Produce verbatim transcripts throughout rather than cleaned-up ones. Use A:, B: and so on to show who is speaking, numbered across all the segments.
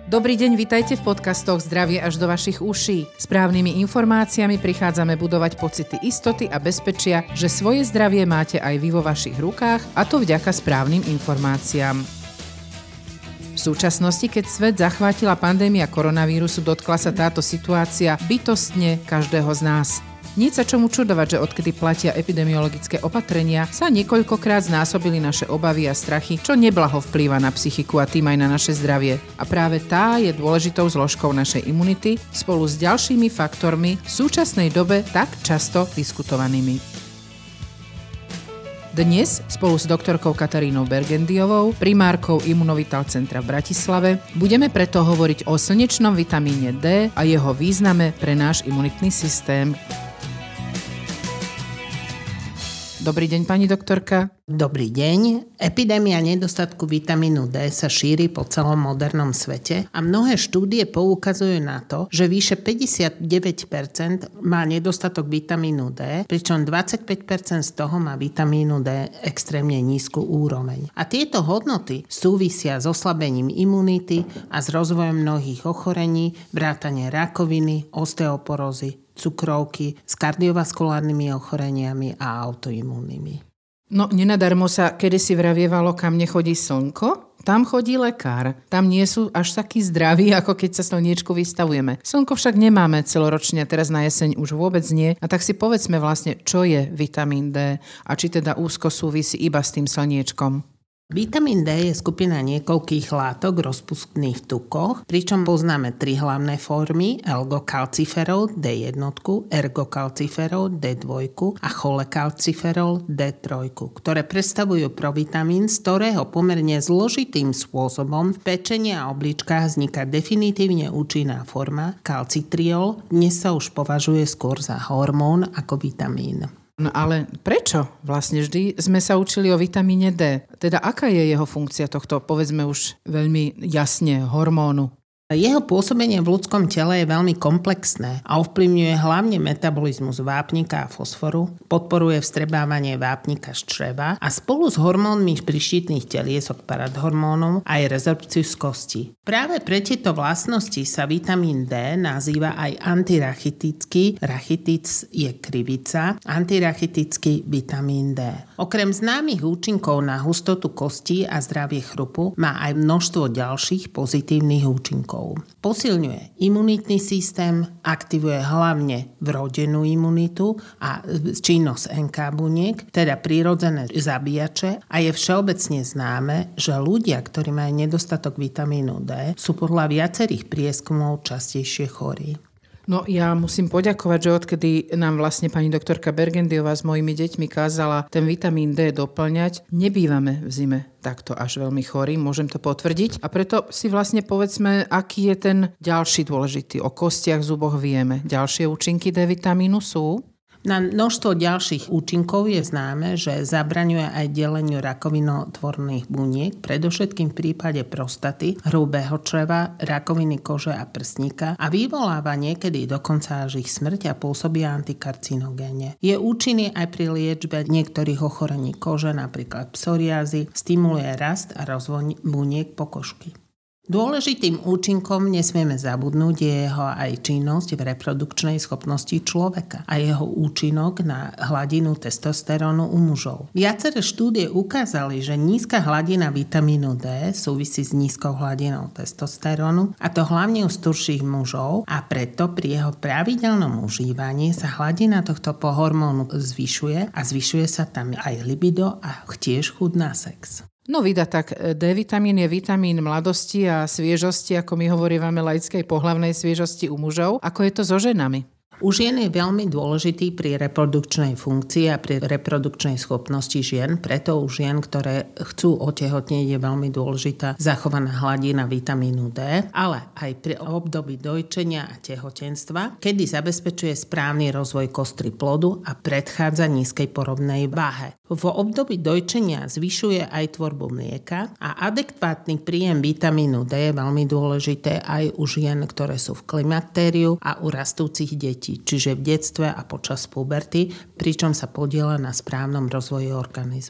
A: Dobrý deň, vitajte v podcastoch Zdravie až do vašich uší. Správnymi informáciami prichádzame budovať pocity istoty a bezpečia, že svoje zdravie máte aj vy vo vašich rukách, a to vďaka správnym informáciám. V súčasnosti, keď svet zachvátila pandémia koronavírusu, dotkla sa táto situácia bytostne každého z nás. Nie sa čomu čudovať, že odkedy platia epidemiologické opatrenia, sa niekoľkokrát znásobili naše obavy a strachy, čo neblaho vplýva na psychiku a tým aj na naše zdravie. A práve tá je dôležitou zložkou našej imunity spolu s ďalšími faktormi v súčasnej dobe tak často diskutovanými. Dnes spolu s doktorkou Katarínou Bergendiovou, primárkou Imunovital centra v Bratislave, budeme preto hovoriť o slnečnom vitamíne D a jeho význame pre náš imunitný systém. Dobrý deň, pani doktorka.
B: Dobrý deň. Epidémia nedostatku vitamínu D sa šíri po celom modernom svete a mnohé štúdie poukazujú na to, že vyše päťdesiatdeväť percent má nedostatok vitamínu D, pričom dvadsaťpäť percent z toho má vitamínu D extrémne nízku úroveň. A tieto hodnoty súvisia s oslabením imunity a s rozvojom mnohých ochorení, vrátane rakoviny, osteoporózy, cukrovky, s kardiovaskulárnymi ochoreniami a autoimúnnymi.
A: No, nenadarmo sa kedysi vravievalo, kam nechodí slnko, tam chodí lekár. Tam nie sú až takí zdraví, ako keď sa slniečku vystavujeme. Slnko však nemáme celoročne, teraz na jeseň už vôbec nie. A tak si povedzme vlastne, čo je vitamín D a či teda úzko súvisí iba s tým slniečkom.
B: Vitamín D je skupina niekoľkých látok rozpustných v tukoch, pričom poznáme tri hlavné formy: L-gocalciferol D jeden, ergocalciferol D dva a cholecalciferol D tri, ktoré predstavujú provitamín, z ktorého pomerne zložitým spôsobom v pečení a obličkách vzniká definitívne účinná forma kalcitriol. Dnes sa už považuje skôr za hormón ako vitamín.
A: No ale prečo? Vlastne vždy sme sa učili o vitamíne D. Teda aká je jeho funkcia tohto, povedzme už veľmi jasne, hormónu?
B: Jeho pôsobenie v ľudskom tele je veľmi komplexné a ovplyvňuje hlavne metabolizmus vápnika a fosforu, podporuje vstrebávanie vápnika z čreva a spolu s hormónmi príštitných teliesok paradhormónov aj rezorpciu z kosti. Práve pre tieto vlastnosti sa vitamín D nazýva aj antirachitický, rachitic je krivica, antirachitický vitamín D. Okrem známych účinkov na hustotu kostí a zdravie chrupu má aj množstvo ďalších pozitívnych účinkov. Posilňuje imunitný systém, aktivuje hlavne vrodenú imunitu a činnosť en ká buniek, teda prírodzené zabíjače, a je všeobecne známe, že ľudia, ktorí majú nedostatok vitamínu D, sú podľa viacerých prieskumov častejšie chorí.
A: No ja musím poďakovať, že odkedy nám vlastne pani doktorka Bergendiová s mojimi deťmi kázala ten vitamín D doplňať, nebývame v zime takto až veľmi chorí, môžem to potvrdiť. A preto si vlastne povedzme, aký je ten ďalší dôležitý. O kostiach, zuboch vieme. Ďalšie účinky D vitamínu sú?
B: Na množstvo ďalších účinkov je známe, že zabraňuje aj deleniu rakovinotvorných buniek, predovšetkým v prípade prostaty, hrubého čreva, rakoviny kože a prsníka, a vyvoláva niekedy dokonca až ich smrť a pôsobí antikarcinogénne. Je účinný aj pri liečbe niektorých ochorení kože, napríklad psoriázy, stimuluje rast a rozvoj buniek pokožky. Dôležitým účinkom nesmieme zabudnúť je jeho aj činnosť v reprodukčnej schopnosti človeka a jeho účinok na hladinu testosterónu u mužov. Viaceré štúdie ukázali, že nízka hladina vitamínu D súvisí s nízkou hladinou testosterónu, a to hlavne u starších mužov, a preto pri jeho pravidelnom užívaní sa hladina tohto hormónu zvyšuje a zvyšuje sa tam aj libido a tiež chuť na sex.
A: No vida, tak D vitamín je vitamín mladosti a sviežosti, ako my hovoríme laickej pohlavnej sviežosti u mužov. Ako je to so ženami?
B: U žien je veľmi dôležitý pri reprodukčnej funkcii a pri reprodukčnej schopnosti žien, preto u žien, ktoré chcú otehotnieť, je veľmi dôležitá zachovaná hladina vitamínu D, ale aj pri období dojčenia a tehotenstva, kedy zabezpečuje správny rozvoj kostry plodu a predchádza nízkej porodnej váhe. V období dojčenia zvyšuje aj tvorbu mlieka a adekvátny príjem vitamínu D je veľmi dôležité aj u žien, ktoré sú v klimaktériu a u rastúcich detí, čiže v detstve a počas puberty, pričom sa podieľa na správnom rozvoji organizmu.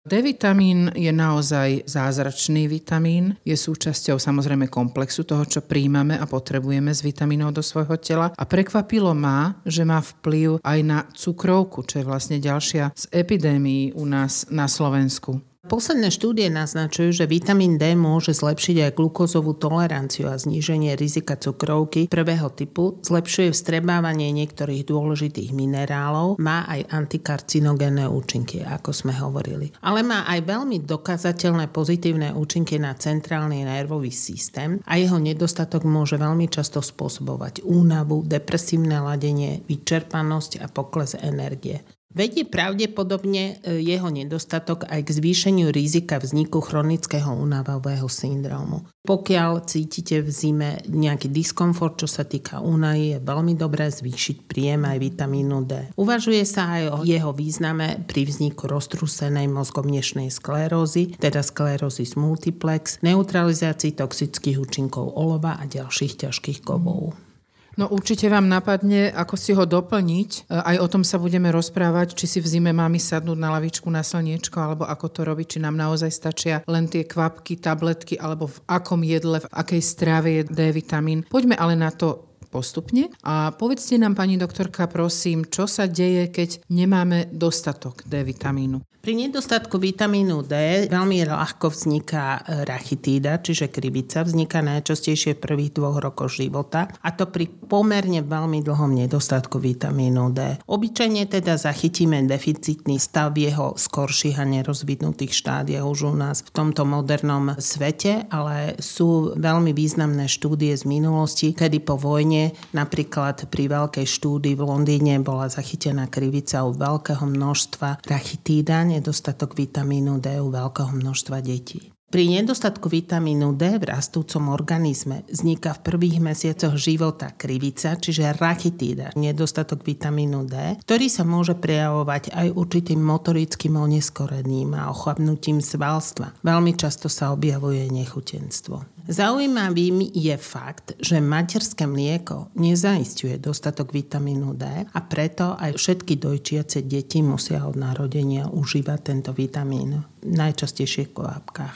A: D-vitamín je naozaj zázračný vitamín, je súčasťou samozrejme komplexu toho, čo príjmame a potrebujeme z vitamínov do svojho tela a prekvapilo ma, že má vplyv aj na cukrovku, čo je vlastne ďalšia z epidémií u nás na Slovensku.
B: Posledné štúdie naznačujú, že vitamín D môže zlepšiť aj glukózovú toleranciu a zníženie rizika cukrovky prvého typu, zlepšuje vstrebávanie niektorých dôležitých minerálov, má aj antikarcinogénne účinky, ako sme hovorili. Ale má aj veľmi dokázateľné pozitívne účinky na centrálny nervový systém a jeho nedostatok môže veľmi často spôsobovať únavu, depresívne ladenie, vyčerpanosť a pokles energie. Vedie pravdepodobne jeho nedostatok aj k zvýšeniu rizika vzniku chronického únavového syndrómu. Pokiaľ cítite v zime nejaký diskomfort, čo sa týka únavy, je veľmi dobré zvýšiť príjem aj vitamínu D. Uvažuje sa aj o jeho význame pri vzniku roztrúsenej mozgovnešnej sklerózy, teda sklerózis multiplex, neutralizácii toxických účinkov olova a ďalších ťažkých kovov.
A: No určite vám napadne, ako si ho doplniť. Aj o tom sa budeme rozprávať, či si v zime máme sadnúť na lavičku na slniečko, alebo ako to robiť, či nám naozaj stačia len tie kvapky, tabletky, alebo v akom jedle, v akej strave je D-vitamín. Poďme ale na to postupne a povedzte nám, pani doktorka, prosím, čo sa deje, keď nemáme dostatok D-vitamínu?
B: Pri nedostatku vitamínu D veľmi ľahko vzniká rachitída, čiže krivica. Vzniká najčastejšie v prvých dvoch rokoch života a to pri pomerne veľmi dlhom nedostatku vitamínu D. Obyčajne teda zachytíme deficitný stav v jeho skorších a nerozvinutých štádiách už u nás v tomto modernom svete, ale sú veľmi významné štúdie z minulosti, kedy po vojne napríklad pri veľkej štúdii v Londýne bola zachytená krivica u veľkého množstva rachitída, nedostatok vitamínu D u veľkého množstva detí. Pri nedostatku vitamínu D v rastúcom organizme vzniká v prvých mesiacoch života krivica, čiže rachitída, nedostatok vitamínu D, ktorý sa môže prejavovať aj určitým motorickým oneskorením a ochabnutím svalstva. Veľmi často sa objavuje nechutenstvo. Zaujímavým je fakt, že materské mlieko nezaisťuje dostatok vitamínu D a preto aj všetky dojčiace deti musia od narodenia užívať tento vitamín, najčastejšie v kvapkách.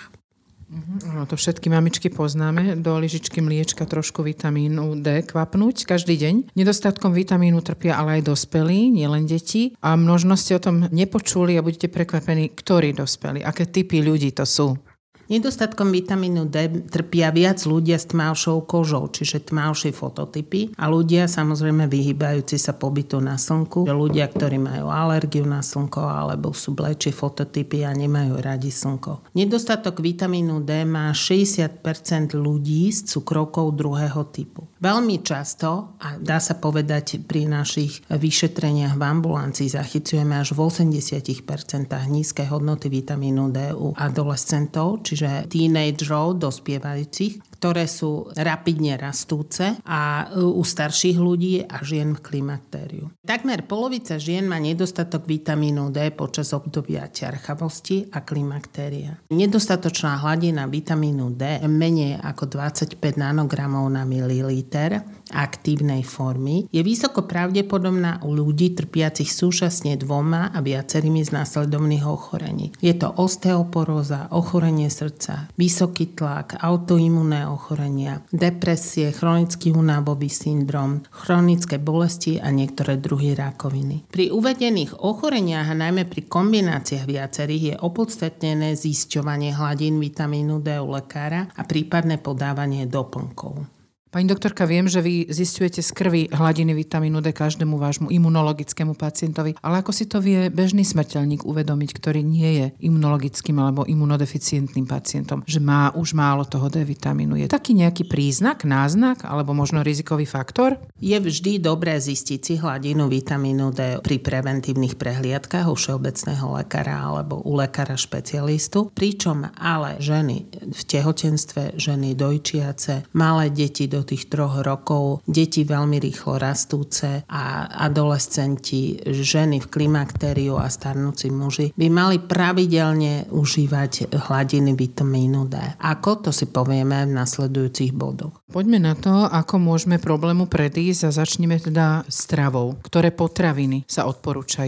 A: No to všetky mamičky poznáme, do lyžičky mliečka trošku vitamínu D kvapnúť každý deň. Nedostatkom vitamínu trpia ale aj dospelí, nielen deti. A možno ste o tom nepočuli a budete prekvapení, ktorí dospelí, aké typy ľudí to sú.
B: Nedostatkom vitamínu D trpia viac ľudia s tmavšou kožou, čiže tmavšie fototypy a ľudia samozrejme vyhýbajúci sa pobytu na slnku, ľudia, ktorí majú alergiu na slnko alebo sú blečie fototypy a nemajú radi slnko. Nedostatok vitamínu D má šesťdesiat percent ľudí s cukrovkou druhého typu. Veľmi často, a dá sa povedať pri našich vyšetreniach v ambulancii, zachycujeme až v osemdesiat percent nízke hodnoty vitamínu D u adolescentov, čiže tínedžerov, dospievajúcich, ktoré sú rapidne rastúce a u starších ľudí a žien v klimaktériu. Takmer polovica žien má nedostatok vitamínu D počas obdobia ťarchavosti a klimaktéria. Nedostatočná hladina vitamínu D menej ako dvadsaťpäť nanogramov na mililiter aktívnej formy je vysoko pravdepodobná u ľudí trpiacich súčasne dvoma a viacerými z následovných ochorení. Je to osteoporóza, ochorenie srdca, vysoký tlak, autoimunné ochorenia, depresie, chronický únavový syndrom, chronické bolesti a niektoré druhy rakoviny. Pri uvedených ochoreniach a najmä pri kombináciách viacerých je opodstatnené zisťovanie hladín vitamínu D u lekára a prípadné podávanie doplnkov.
A: Pani doktorka, viem, že vy zisťujete z krvi hladiny vitamínu D každému vášmu imunologickému pacientovi, ale ako si to vie bežný smrteľník uvedomiť, ktorý nie je imunologickým alebo imunodeficientným pacientom, že má už málo toho D vitamínu? Je taký nejaký príznak, náznak alebo možno rizikový faktor?
B: Je vždy dobré zistiť si hladinu vitamínu D pri preventívnych prehliadkách u všeobecného lekára alebo u lekára špecialistu, pričom ale ženy v tehotenstve, ženy dojčiace, malé deti do tých troch rokov, deti veľmi rýchlo rastúce a adolescenti, ženy v klimaktériu a starnúci muži by mali pravidelne užívať hladiny vitamínu D. Ako? To si povieme v nasledujúcich bodoch.
A: Poďme na to, ako môžeme problému predísť a začneme teda stravou. Ktoré potraviny sa odporúčajú?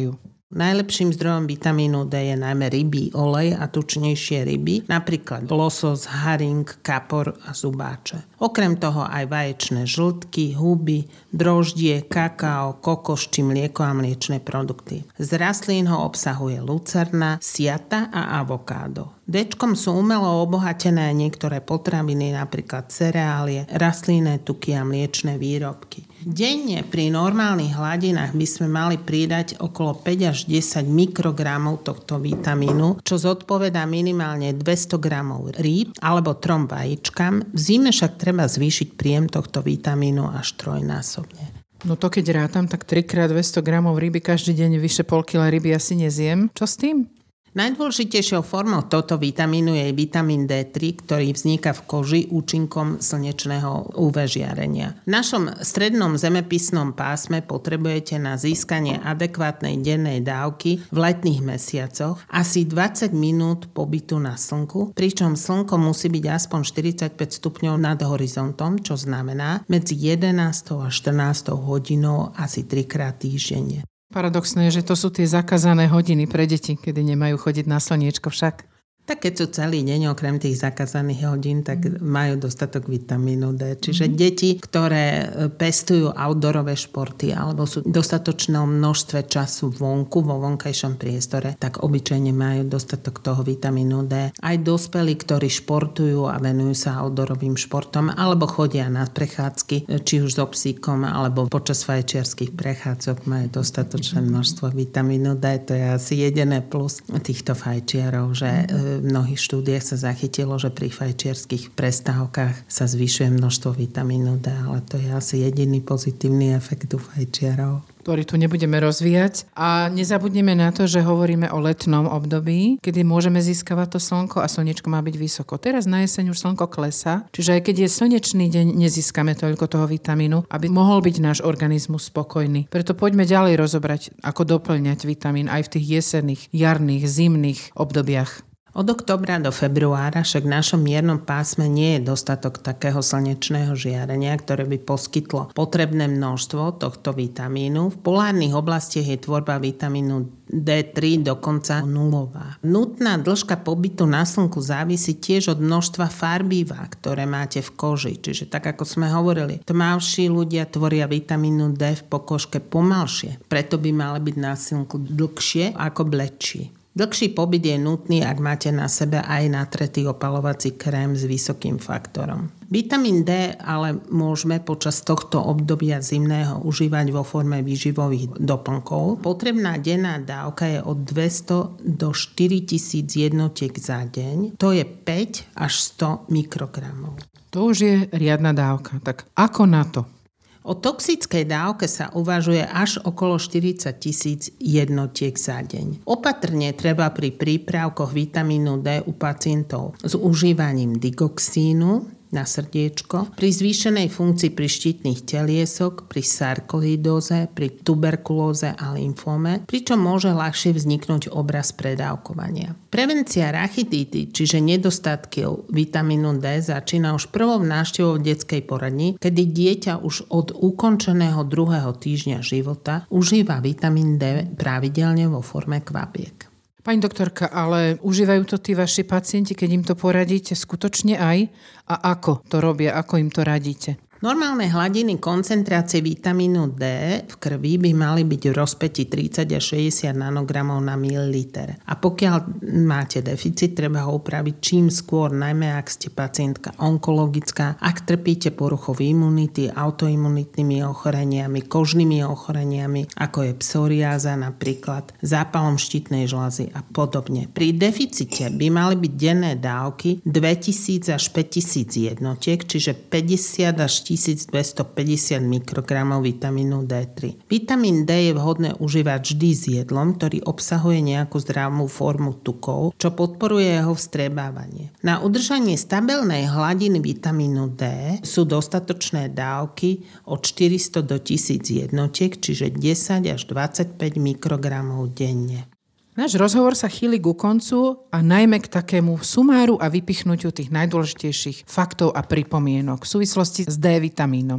B: Najlepším zdrojom vitamínu D je najmä rybí olej a tučnejšie ryby, napríklad losos, haring, kapor a zubáče. Okrem toho aj vaječné žltky, huby, droždie, kakao, kokos či mlieko a mliečne produkty. Z rastlín ho obsahuje lucerna, siata a avokádo. Déčkom sú umelo obohatené niektoré potraviny, napríklad cereálie, rastlinné tuky a mliečne výrobky. Denne pri normálnych hladinách by sme mali pridať okolo päť až desať mikrogramov tohto vitamínu, čo zodpovedá minimálne dvesto gramov rýb alebo trom vajíčkam. V zime však treba zvýšiť príjem tohto vitamínu až trojnásobne.
A: No to keď rátam, tak tri krát dvesto gramov ryby každý deň, vyše pol kila ryby asi nezjem. Čo s tým?
B: Najdôležitejšou formou tohto vitamínu je vitamín dé tri, ktorý vzniká v koži účinkom slnečného ú vé žiarenia. V našom strednom zemepisnom pásme potrebujete na získanie adekvátnej dennej dávky v letných mesiacoch asi dvadsať minút pobytu na slnku, pričom slnko musí byť aspoň štyridsaťpäť stupňov nad horizontom, čo znamená medzi jedenástou a štrnástou hodinou asi trikrát týždenne.
A: Paradoxné je, že to sú tie zakázané hodiny pre deti, kedy nemajú chodiť na slniečko však.
B: Tak keď sú celý deň okrem tých zakázaných hodín, tak majú dostatok vitamínu D. Čiže mm-hmm. deti, ktoré pestujú outdoorové športy alebo sú v dostatočnom množstve času vonku, vo vonkajšom priestore, tak obyčajne majú dostatok toho vitamínu D. Aj dospelí, ktorí športujú a venujú sa outdoorovým športom alebo chodia na prechádzky, či už so psíkom alebo počas fajčiarskych prechádzok majú dostatočné množstvo vitamínu D. To je asi jediné plus týchto fajčiarov, že v mnohých štúdiách sa zachytilo, že pri fajčiarskych prestávkach sa zvyšuje množstvo vitamínu D, ale to je asi jediný pozitívny efekt u fajčiarov,
A: ktorý tu nebudeme rozvíjať. A nezabudneme na to, že hovoríme o letnom období, kedy môžeme získavať to slnko a slnečko má byť vysoko. Teraz na jeseň už slnko klesá, čiže aj keď je slnečný deň, nezískame toľko toho vitamínu, aby mohol byť náš organizmus spokojný. Preto poďme ďalej rozobrať, ako doplňať vitamín aj v tých jesenných, jarných, zimných obdobiach.
B: Od októbra do februára však v našom miernom pásme nie je dostatok takého slnečného žiarenia, ktoré by poskytlo potrebné množstvo tohto vitamínu. V polárnych oblastiach je tvorba vitamínu dé tri dokonca nulová. Nutná dĺžka pobytu na slnku závisí tiež od množstva farbiva, ktoré máte v koži. Čiže tak, ako sme hovorili, tmavší ľudia tvoria vitamínu D v pokožke pomalšie. Preto by mali byť na slnku dlhšie ako bledší. Dlhší pobyt je nutný, ak máte na sebe aj natretý opalovací krém s vysokým faktorom. Vitamín D ale môžeme počas tohto obdobia zimného užívať vo forme výživových doplnkov. Potrebná denná dávka je od dvesto do štyritisíc jednotiek za deň. To je päť až sto mikrogramov.
A: To už je riadna dávka. Tak ako na to?
B: O toxickej dávke sa uvažuje až okolo štyridsať tisíc jednotiek za deň. Opatrne treba pri prípravkoch vitamínu D u pacientov s užívaním digoxínu na srdiečko, pri zvýšenej funkcii pri štítnych teliesok, pri sarkoidóze, pri tuberkulóze a lymfóme, pričom môže ľahšie vzniknúť obraz predávkovania. Prevencia rachitídy, čiže nedostatky vitamínu D, začína už prvou návštevou v detskej poradni, kedy dieťa už od ukončeného druhého týždňa života užíva vitamín D pravidelne vo forme kvapiek.
A: Pani doktorka, ale užívajú to tí vaši pacienti, keď im to poradíte skutočne aj? A ako to robia, ako im to radíte?
B: Normálne hladiny koncentrácie vitamínu D v krvi by mali byť v rozpätí tridsať až šesťdesiat nanogramov na mililiter. A pokiaľ máte deficit, treba ho upraviť čím skôr, najmä ak ste pacientka onkologická, ak trpíte poruchou imunity, autoimunitnými ochoreniami, kožnými ochoreniami, ako je psoriáza napríklad, zápalom štítnej žľazy a podobne. Pri deficite by mali byť denné dávky dvetisíc až päťtisíc jednotiek, čiže päťdesiat až tisícdvestopäťdesiat mikrogramov vitamínu dé tri. Vitamín D je vhodné užívať vždy s jedlom, ktorý obsahuje nejakú zdravú formu tukov, čo podporuje jeho vstrebávanie. Na udržanie stabilnej hladiny vitamínu D sú dostatočné dávky od štyristo do tisíc jednotiek, čiže desať až dvadsaťpäť mikrogramov denne.
A: Náš rozhovor sa chýli ku koncu a najmä k takému sumáru a vypichnutiu tých najdôležitejších faktov a pripomienok v súvislosti s D vitamínom.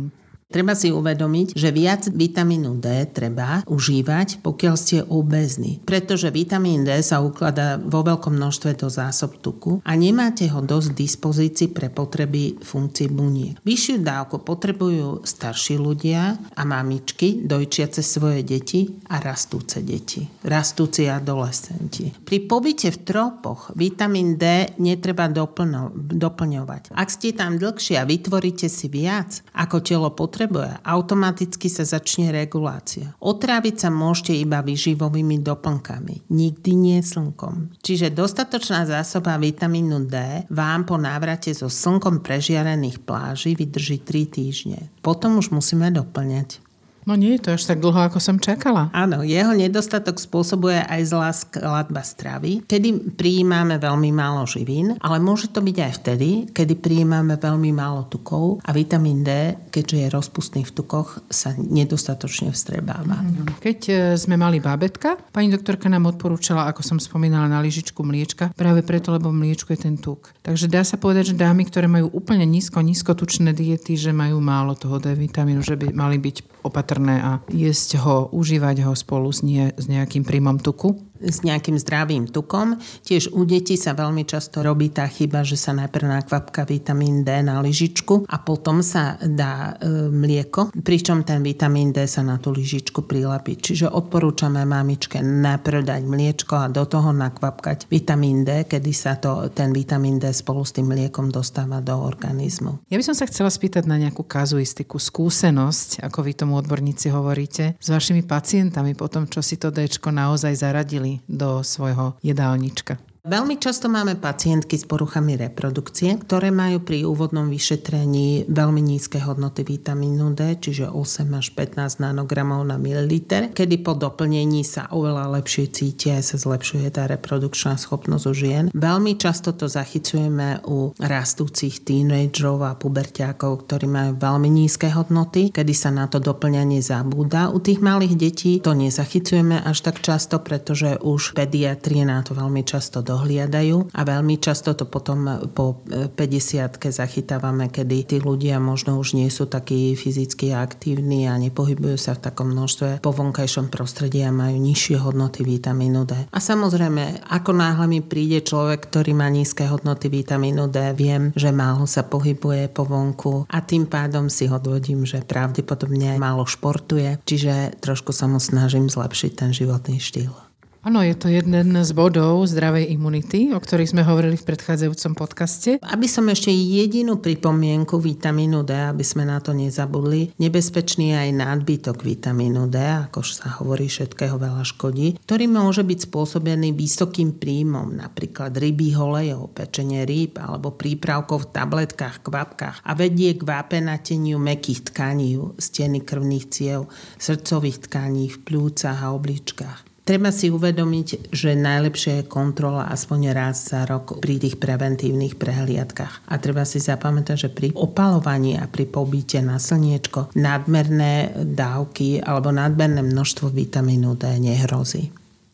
B: Treba si uvedomiť, že viac vitamínu D treba užívať, pokiaľ ste obézni. Pretože vitamín D sa ukladá vo veľkom množstve do zásob tuku a nemáte ho dosť v dispozícii pre potreby funkcií buniek. Vyššiu dávku potrebujú starší ľudia a mamičky, dojčiace svoje deti a rastúce deti. Rastúci adolescenti. Pri pobyte v tropoch vitamín D netreba doplno, doplňovať. Ak ste tam dlhšie a vytvoríte si viac, ako telo potrebuje, Potrebuje, automaticky sa začne regulácia. Otráviť sa môžete iba výživovými doplnkami, nikdy nie slnkom. Čiže dostatočná zásoba vitamínu D vám po návrate zo slnkom prežiarených pláží vydrží tri týždne. Potom už musíme doplňať.
A: No nie je to až tak dlho, ako som čakala.
B: Áno, jeho nedostatok spôsobuje aj zlá skladba stravy, kedy prijímame veľmi málo živín, ale môže to byť aj vtedy, kedy prijímame veľmi málo tukov a vitamín D, keďže je rozpustný v tukoch, sa nedostatočne vstrebáva.
A: Keď sme mali bábätka, pani doktorka nám odporúčala, ako som spomínala, na lyžičku mliečka, práve preto, lebo v mliečku je ten tuk. Takže dá sa povedať, že dámy, ktoré majú úplne nízko, nízkotučné diety, že majú málo toho D vitamínu, že by mali byť opatrné a jesť ho, užívať ho spolu s, nie, s nejakým príjmom tuku?
B: S nejakým zdravým tukom. Tiež u detí sa veľmi často robí tá chyba, že sa najprv nakvapka vitamín D na lyžičku a potom sa dá e, mlieko, pričom ten vitamín D sa na tú lyžičku prilepí. Čiže odporúčame mamičke najprv dať mliečko a do toho nakvapkať vitamín D, kedy sa to, ten vitamín D spolu s tým mliekom dostáva do organizmu.
A: Ja by som sa chcela spýtať na nejakú kazuistiku, skúsenosť, ako vy tomu odborníci hovoríte, s vašimi pacientami po tom, čo si to Dčko naozaj zaradili do svojho jedálnička.
B: Veľmi často máme pacientky s poruchami reprodukcie, ktoré majú pri úvodnom vyšetrení veľmi nízke hodnoty vitamínu D, čiže osem až pätnásť nanogramov na mililiter, kedy po doplnení sa oveľa lepšie cítia a sa zlepšuje tá reprodukčná schopnosť u žien. Veľmi často to zachycujeme u rastúcich tínedžerov a puberťákov, ktorí majú veľmi nízke hodnoty, kedy sa na to doplňanie zabúda. U tých malých detí to nezachycujeme až tak často, pretože už pediatrie na to veľmi často do hliadajú a veľmi často to potom po päťdesiatke zachytávame, kedy tí ľudia možno už nie sú takí fyzicky aktívni a nepohybujú sa v takom množstve po vonkajšom prostredí a majú nižšie hodnoty vitamínu D. A samozrejme, ako náhle mi príde človek, ktorý má nízke hodnoty vitamínu D, viem, že málo sa pohybuje po vonku a tým pádom si odvodím, že pravdepodobne málo športuje, čiže trošku sa mu snažím zlepšiť ten životný štýl.
A: Áno, je to jeden z bodov zdravej imunity, o ktorých sme hovorili v predchádzajúcom podcaste.
B: Aby som ešte jedinú pripomienku vitamínu D, aby sme na to nezabudli, nebezpečný je aj nadbytok vitamínu D, ako sa hovorí, všetkého veľa škodí, ktorý môže byť spôsobený vysokým príjmom, napríklad rybích olejov, pečenie rýb alebo prípravkov v tabletkách, kvapkách a vedie k vápenateniu mäkkých tkaní, steny krvných ciev, srdcových tkaní v pľúcach a obličkách. Treba si uvedomiť, že najlepšia je kontrola aspoň raz za rok pri tých preventívnych prehliadkach. A treba si zapamätať, že pri opalovaní a pri pobyte na slniečko nadmerné dávky alebo nadmerné množstvo vitamínu D nehrozí.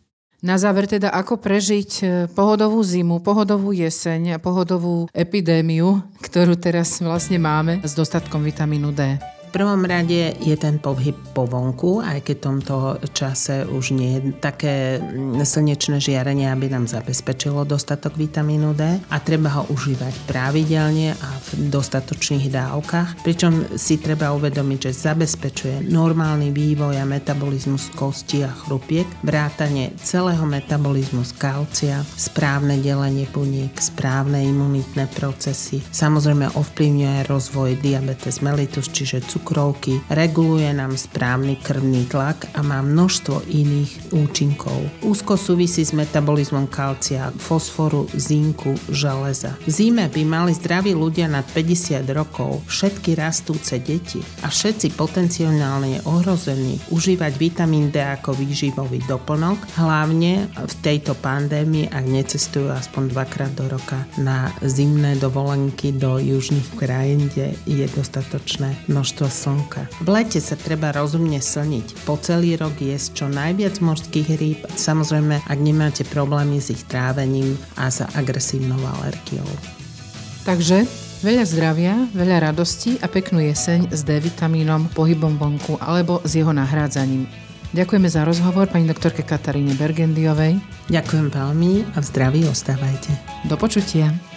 A: Na záver teda, ako prežiť pohodovú zimu, pohodovú jeseň a pohodovú epidémiu, ktorú teraz vlastne máme s dostatkom vitamínu D.
B: V prvom rade je ten pohyb po vonku, aj keď v tomto čase už nie je také slnečné žiarenie, aby nám zabezpečilo dostatok vitamínu D a treba ho užívať pravidelne a v dostatočných dávkach, pričom si treba uvedomiť, že zabezpečuje normálny vývoj a metabolizmus kosti a chrupiek, vrátanie celého metabolizmu z kalcia, správne delenie buniek, správne imunitné procesy. Samozrejme ovplyvňuje rozvoj diabetes mellitus, čiže cukrovky, cukrovky, reguluje nám správny krvný tlak a má množstvo iných účinkov. Úzko súvisí s metabolizmom kalcia, fosforu, zinku, železa. V zime by mali zdraví ľudia nad päťdesiat rokov, všetky rastúce deti a všetci potenciálne ohrození užívať vitamín D ako výživový doplnok, hlavne v tejto pandémii, ak necestujú aspoň dvakrát do roka na zimné dovolenky do južných krajín, kde je dostatočné množstvo slnka. V lete sa treba rozumne slniť. Po celý rok jesť čo najviac morských rýb, samozrejme, ak nemáte problémy s ich trávením a s agresívnou alergiou.
A: Takže Veľa zdravia, veľa radosti a peknú jeseň s D-vitamínom, pohybom vonku alebo s jeho nahrádzaním. Ďakujeme za rozhovor pani doktorke Kataríne Bergendiovej.
B: Ďakujem veľmi a v zdraví ostávajte.
A: Do počutia.